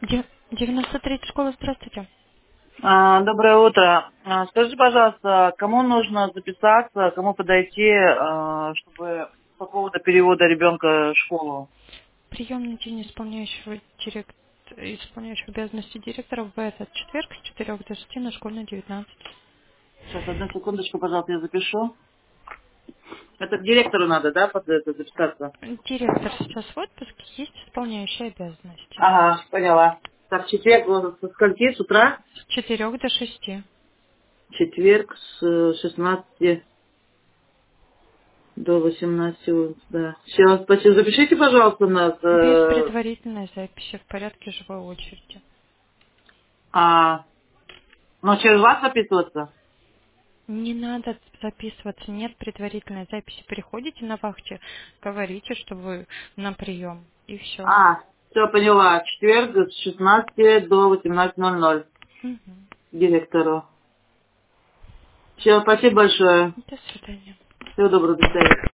93 школа, здравствуйте. Доброе утро. Скажите, пожалуйста, кому нужно записаться, кому подойти, чтобы по поводу перевода ребенка в школу? Приемный день исполняющего обязанности директора в этот четверг с 4 до 6 на школьной 19. Сейчас, одну секундочку, пожалуйста, я запишу. Это к директору надо, да, под это записаться? Директор сейчас в отпуске, есть исполняющие обязанности. Ага, поняла. Так, четверг, со скольки, с утра? С 4 до 6. Четверг с 16 до 18, вот, да. Все, спасибо. Запишите, пожалуйста, нас. Без предварительной записи в порядке живой очереди. Ну, через вас записываться? Не надо записываться, нет предварительной записи. Приходите на вахте, говорите, что вы на прием. И все. Все, поняла. Четверг с 16 до 18:00 директору. Все, спасибо большое. До свидания. Всего доброго, до свидания.